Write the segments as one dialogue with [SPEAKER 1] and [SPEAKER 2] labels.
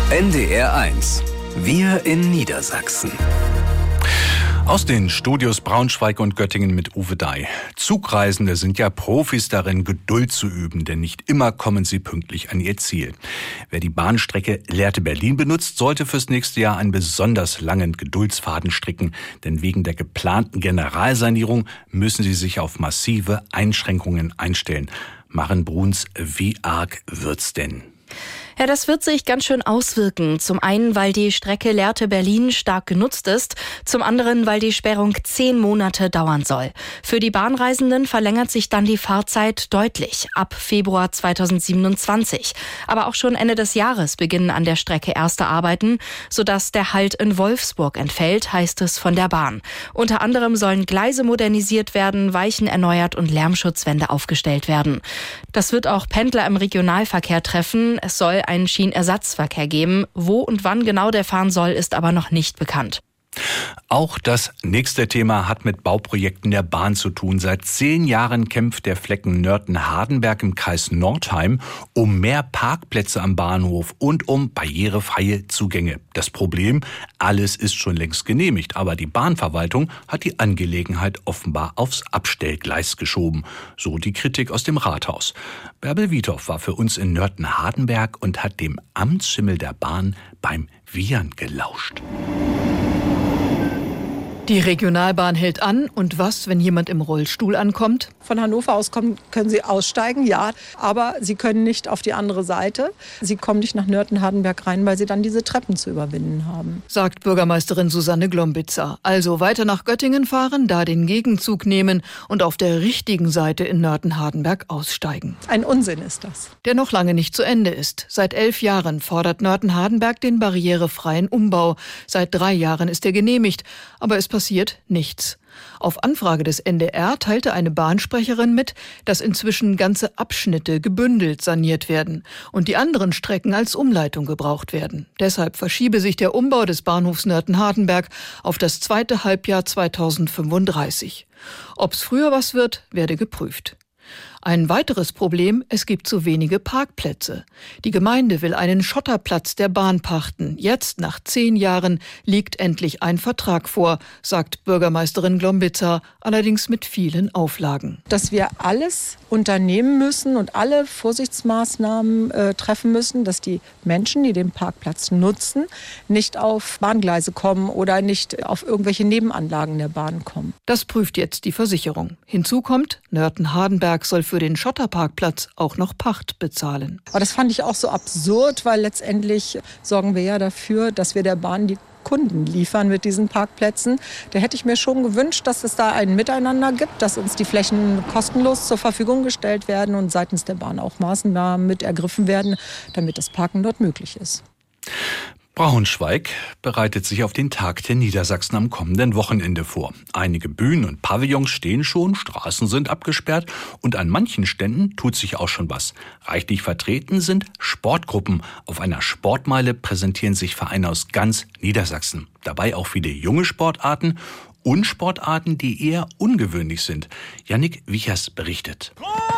[SPEAKER 1] NDR 1. Wir in Niedersachsen. Aus den Studios Braunschweig und Göttingen mit Uwe Dai. Zugreisende sind ja Profis darin, Geduld zu üben, denn nicht immer kommen sie pünktlich an ihr Ziel. Wer die Bahnstrecke Lehrte-Berlin benutzt, sollte fürs nächste Jahr einen besonders langen Geduldsfaden stricken, denn wegen der geplanten Generalsanierung müssen sie sich auf massive Einschränkungen einstellen. Maren Bruns, wie arg wird's denn?
[SPEAKER 2] Ja, das wird sich ganz schön auswirken. Zum einen, weil die Strecke Lehrte-Berlin stark genutzt ist. Zum anderen, weil die Sperrung 10 Monate dauern soll. Für die Bahnreisenden verlängert sich dann die Fahrzeit deutlich. Ab Februar 2027. Aber auch schon Ende des Jahres beginnen an der Strecke erste Arbeiten, sodass der Halt in Wolfsburg entfällt, heißt es von der Bahn. Unter anderem sollen Gleise modernisiert werden, Weichen erneuert und Lärmschutzwände aufgestellt werden. Das wird auch Pendler im Regionalverkehr treffen. Es soll einen Schienenersatzverkehr geben. Wo und wann genau der fahren soll, ist aber noch nicht bekannt.
[SPEAKER 1] Auch das nächste Thema hat mit Bauprojekten der Bahn zu tun. Seit 10 Jahren kämpft der Flecken Nörten-Hardenberg im Kreis Nordheim um mehr Parkplätze am Bahnhof und um barrierefreie Zugänge. Das Problem, alles ist schon längst genehmigt, aber die Bahnverwaltung hat die Angelegenheit offenbar aufs Abstellgleis geschoben. So die Kritik aus dem Rathaus. Bärbel Wiethoff war für uns in Nörten-Hardenberg und hat dem Amtsschimmel der Bahn beim Wiehern gelauscht.
[SPEAKER 3] Die Regionalbahn hält an. Und was, wenn jemand im Rollstuhl ankommt?
[SPEAKER 4] Von Hannover aus können Sie aussteigen, ja. Aber Sie können nicht auf die andere Seite. Sie kommen nicht nach Nörten-Hardenberg rein, weil Sie dann diese Treppen zu überwinden haben.
[SPEAKER 3] Sagt Bürgermeisterin Susanne Glombitzer. Also weiter nach Göttingen fahren, da den Gegenzug nehmen und auf der richtigen Seite in Nörten-Hardenberg aussteigen.
[SPEAKER 4] Ein Unsinn ist das.
[SPEAKER 3] Der noch lange nicht zu Ende ist. Seit 11 Jahren fordert Nörten-Hardenberg den barrierefreien Umbau. Seit 3 Jahren ist er genehmigt. Aber es passiert nichts. Auf Anfrage des NDR teilte eine Bahnsprecherin mit, dass inzwischen ganze Abschnitte gebündelt saniert werden und die anderen Strecken als Umleitung gebraucht werden. Deshalb verschiebe sich der Umbau des Bahnhofs Nörten-Hardenberg auf das zweite Halbjahr 2035. Ob's früher was wird, werde geprüft. Ein weiteres Problem, es gibt zu wenige Parkplätze. Die Gemeinde will einen Schotterplatz der Bahn pachten. Jetzt, nach 10 Jahren, liegt endlich ein Vertrag vor, sagt Bürgermeisterin Glombitzer, allerdings mit vielen Auflagen.
[SPEAKER 4] Dass wir alles unternehmen müssen und alle Vorsichtsmaßnahmen treffen müssen, dass die Menschen, die den Parkplatz nutzen, nicht auf Bahngleise kommen oder nicht auf irgendwelche Nebenanlagen der Bahn kommen.
[SPEAKER 3] Das prüft jetzt die Versicherung. Hinzu kommt, Nörten-Hardenberg soll für den Schotterparkplatz auch noch Pacht bezahlen.
[SPEAKER 4] Aber das fand ich auch so absurd, weil letztendlich sorgen wir ja dafür, dass wir der Bahn die Kunden liefern mit diesen Parkplätzen. Da hätte ich mir schon gewünscht, dass es da ein Miteinander gibt, dass uns die Flächen kostenlos zur Verfügung gestellt werden und seitens der Bahn auch Maßnahmen mit ergriffen werden, damit das Parken dort möglich ist.
[SPEAKER 1] Braunschweig bereitet sich auf den Tag der Niedersachsen am kommenden Wochenende vor. Einige Bühnen und Pavillons stehen schon, Straßen sind abgesperrt und an manchen Ständen tut sich auch schon was. Reichlich vertreten sind Sportgruppen. Auf einer Sportmeile präsentieren sich Vereine aus ganz Niedersachsen. Dabei auch viele junge Sportarten und Sportarten, die eher ungewöhnlich sind. Jannik Wichers berichtet.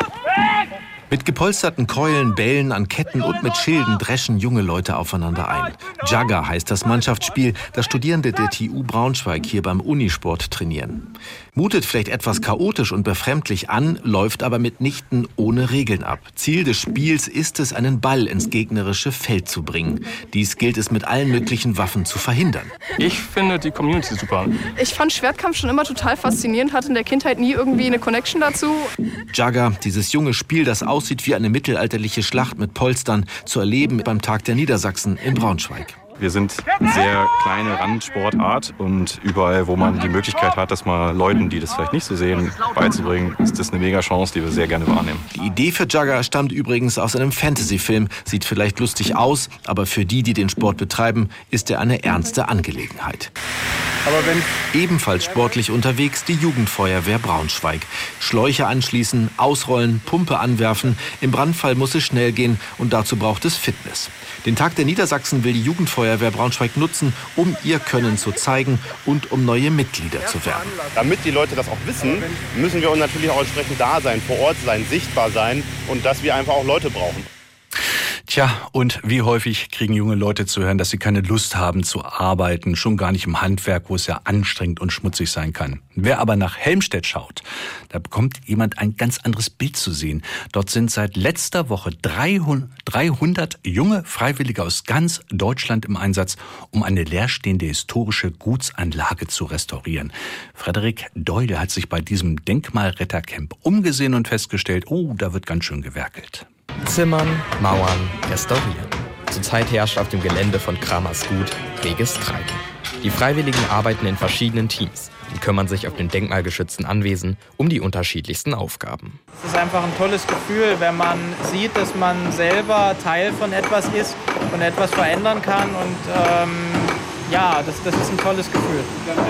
[SPEAKER 5] Mit gepolsterten Keulen, Bällen an Ketten und mit Schilden dreschen junge Leute aufeinander ein. Jugger heißt das Mannschaftsspiel, das Studierende der TU Braunschweig hier beim Unisport trainieren. Mutet vielleicht etwas chaotisch und befremdlich an, läuft aber mitnichten ohne Regeln ab. Ziel des Spiels ist es, einen Ball ins gegnerische Feld zu bringen. Dies gilt es mit allen möglichen Waffen zu verhindern.
[SPEAKER 6] Ich finde die Community super.
[SPEAKER 7] Ich fand Schwertkampf schon immer total faszinierend, hatte in der Kindheit nie irgendwie eine Connection dazu.
[SPEAKER 5] Jugger, dieses junge Spiel, das aussieht wie eine mittelalterliche Schlacht mit Polstern, zu erleben beim Tag der Niedersachsen in Braunschweig.
[SPEAKER 6] Wir sind eine sehr kleine Randsportart und überall, wo man die Möglichkeit hat, das mal Leuten, die das vielleicht nicht so sehen, beizubringen, ist das eine mega Chance, die wir sehr gerne wahrnehmen.
[SPEAKER 5] Die Idee für Jugger stammt übrigens aus einem Fantasy-Film. Sieht vielleicht lustig aus, aber für die den Sport betreiben, ist er eine ernste Angelegenheit. Ebenfalls sportlich unterwegs die Jugendfeuerwehr Braunschweig. Schläuche anschließen, ausrollen, Pumpe anwerfen. Im Brandfall muss es schnell gehen und dazu braucht es Fitness. Den Tag der Niedersachsen will die Jugendfeuerwehr Braunschweig nutzen, um ihr Können zu zeigen und um neue Mitglieder zu werben.
[SPEAKER 8] Damit die Leute das auch wissen, müssen wir natürlich auch entsprechend da sein, vor Ort sein, sichtbar sein und dass wir einfach auch Leute brauchen.
[SPEAKER 1] Tja, und wie häufig kriegen junge Leute zu hören, dass sie keine Lust haben zu arbeiten, schon gar nicht im Handwerk, wo es ja anstrengend und schmutzig sein kann. Wer aber nach Helmstedt schaut, da bekommt jemand ein ganz anderes Bild zu sehen. Dort sind seit letzter Woche 300 junge Freiwillige aus ganz Deutschland im Einsatz, um eine leerstehende historische Gutsanlage zu restaurieren. Frederik Deule hat sich bei diesem Denkmalrettercamp umgesehen und festgestellt, oh, da wird ganz schön gewerkelt.
[SPEAKER 9] Zimmern, Mauern, restaurieren. Zurzeit herrscht auf dem Gelände von Kramers Gut reges Treiben. Die Freiwilligen arbeiten in verschiedenen Teams und kümmern sich auf dem denkmalgeschützten Anwesen um die unterschiedlichsten Aufgaben.
[SPEAKER 10] Es ist einfach ein tolles Gefühl, wenn man sieht, dass man selber Teil von etwas ist und etwas verändern kann. Und das ist ein tolles Gefühl.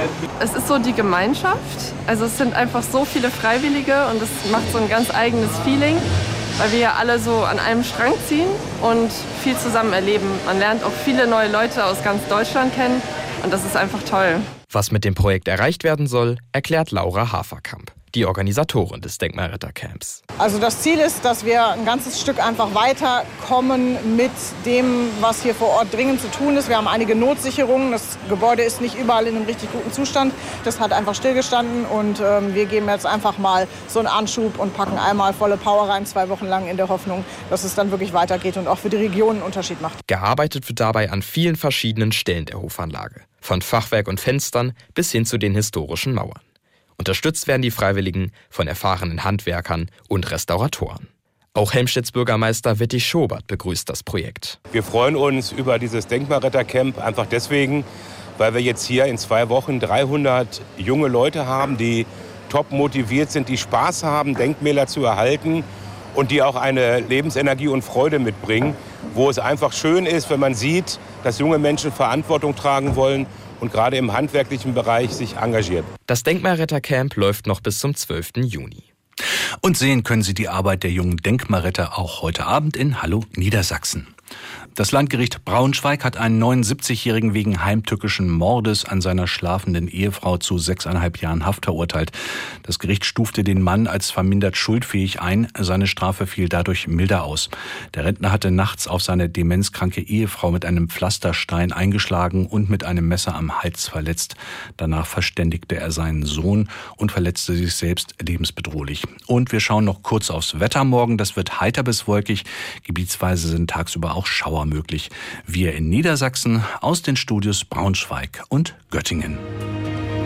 [SPEAKER 7] Es ist so die Gemeinschaft. Also es sind einfach so viele Freiwillige und es macht so ein ganz eigenes Feeling, weil wir ja alle so an einem Strang ziehen und viel zusammen erleben. Man lernt auch viele neue Leute aus ganz Deutschland kennen und das ist einfach toll.
[SPEAKER 9] Was mit dem Projekt erreicht werden soll, erklärt Laura Haferkamp, die Organisatorin des Denkmalrettercamps.
[SPEAKER 11] Also das Ziel ist, dass wir ein ganzes Stück einfach weiterkommen mit dem, was hier vor Ort dringend zu tun ist. Wir haben einige Notsicherungen. Das Gebäude ist nicht überall in einem richtig guten Zustand. Das hat einfach stillgestanden und wir geben jetzt einfach mal so einen Anschub und packen einmal volle Power rein, 2 Wochen lang in der Hoffnung, dass es dann wirklich weitergeht und auch für die Region einen Unterschied macht.
[SPEAKER 9] Gearbeitet wird dabei an vielen verschiedenen Stellen der Hofanlage. Von Fachwerk und Fenstern bis hin zu den historischen Mauern. Unterstützt werden die Freiwilligen von erfahrenen Handwerkern und Restauratoren. Auch Helmstedts Bürgermeister Wittig Schobert begrüßt das Projekt.
[SPEAKER 12] Wir freuen uns über dieses Denkmalrettercamp einfach deswegen, weil wir jetzt hier in 2 Wochen 300 junge Leute haben, die top motiviert sind, die Spaß haben, Denkmäler zu erhalten und die auch eine Lebensenergie und Freude mitbringen, wo es einfach schön ist, wenn man sieht, dass junge Menschen Verantwortung tragen wollen und gerade im handwerklichen Bereich sich engagiert.
[SPEAKER 9] Das Denkmalrettercamp läuft noch bis zum 12. Juni.
[SPEAKER 1] Und sehen können Sie die Arbeit der jungen Denkmalretter auch heute Abend in Hallo Niedersachsen. Das Landgericht Braunschweig hat einen 79-Jährigen wegen heimtückischen Mordes an seiner schlafenden Ehefrau zu 6,5 Jahren Haft verurteilt. Das Gericht stufte den Mann als vermindert schuldfähig ein. Seine Strafe fiel dadurch milder aus. Der Rentner hatte nachts auf seine demenzkranke Ehefrau mit einem Pflasterstein eingeschlagen und mit einem Messer am Hals verletzt. Danach verständigte er seinen Sohn und verletzte sich selbst lebensbedrohlich. Und wir schauen noch kurz aufs Wetter morgen. Das wird heiter bis wolkig. Gebietsweise sind tagsüber auch Schauer möglich. Wir in Niedersachsen aus den Studios Braunschweig und Göttingen.